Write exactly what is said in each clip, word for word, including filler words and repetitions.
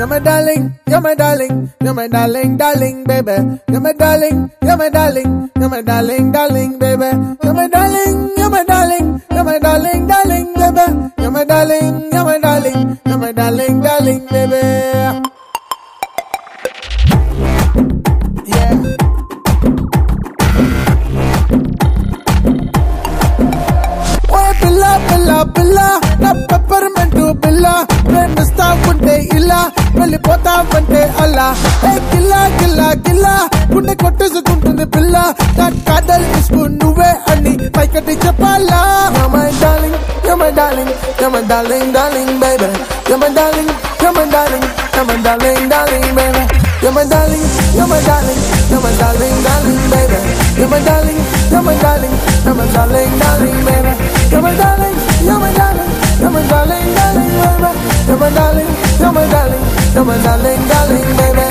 you're my darling, you're my darling, you're my darling, darling, baby. You're my darling, you're my darling, you're my darling, darling, baby. You're my darling, you're my darling, you're my darling, darling, baby. You're my darling, you're my darling, you're my darling, darling, baby. Yeah. Oh, Billa, Billa, Billa, na peppermint Billa. ప్రేమిస్తా ఉంటే ఇలా వెళ్ళిపోతావంటే అలా ఏ గిల్లా గిల్లా గిల్లా గుండె కొట్టేసుకుంటుంది పిల్ల నా కాదల్ ఇసుకు నువ్వే అని పైకటి చెప్పాలా You're my darling, you're my darling, you're my darling, darling, baby. You're my darling, you're my darling, you're my darling, darling, baby. You're my darling, you're my darling, you're my darling, darling, baby. You're my darling, you're my darling, you're my darling, darling, baby. You're my darling, you're my darling, you're my darling, darling, baby. You're my darling, you're my darling, you're my darling, darling, baby.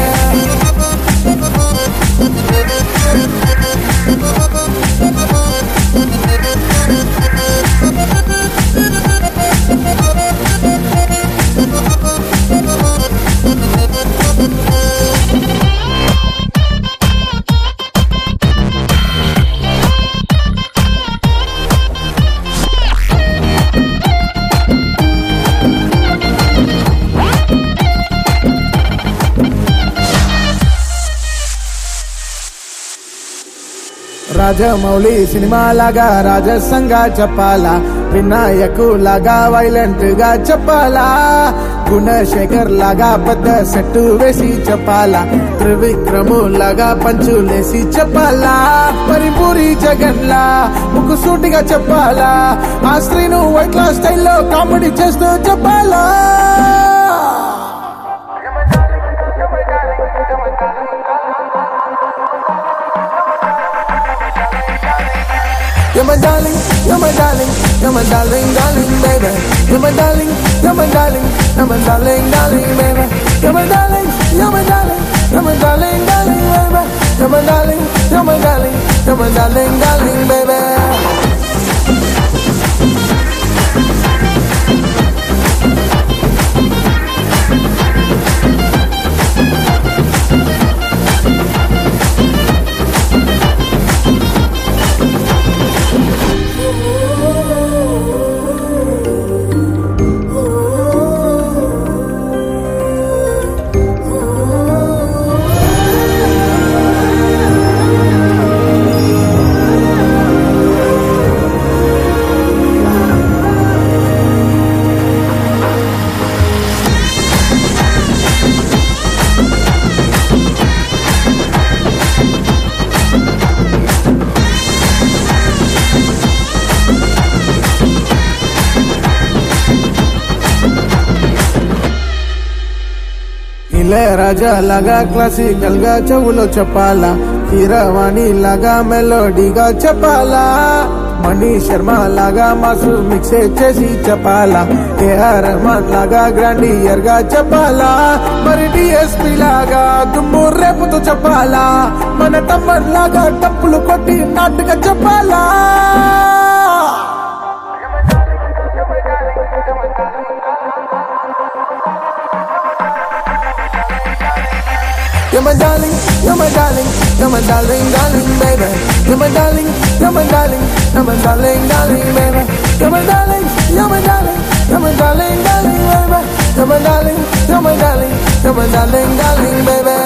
Rajamouli సినిమా లాగా రాజసంగా చెప్పాలా వినాయకు లాగా violent గా చెప్పాలా గుణశేఖర్ లాగా పెద్ద set వేసి చెప్పాలా త్రివిక్రము లాగా పంచులేసి చెప్పాలా పరిపూరి జగన్ లా ముక్కు సూటిగా చెప్పాలా ఆ స్త్రీను వైట్ లా స్టైల్లో కామెడీ చేస్తూ చెప్పాలా You're my darling, you're my darling, you're my darling, darling, baby. You're my darling, you're my darling, you're my darling, darling, baby. You're my darling, you're my darling, you're my darling, darling, baby. You're my darling, you're my darling, you're my darling, darling, baby. రాజా లాగా classical గా చెవులో చెప్పాలా కీరవాణి లాగా మెలోడీగా చెప్పాలా మణి శర్మ లాగా mass mix చేసి చెప్పాలా AR Rahman లాగా గ్రాండియర్ గా చెప్పాలా మరి డిఎస్పీ లాగా దుమ్ము రేపుతో చెప్పాలా మన తమ్మన్ లాగా టప్పులు కొట్టి నాటుగా చెప్పాలా You're my darling, you're my darling, you're my darling, darling, baby. You're my darling, you're my darling, you're my darling, darling, baby. You're my darling, you're my darling, you're my darling, darling, baby. You're my darling, you're my darling, you're my darling, darling, baby.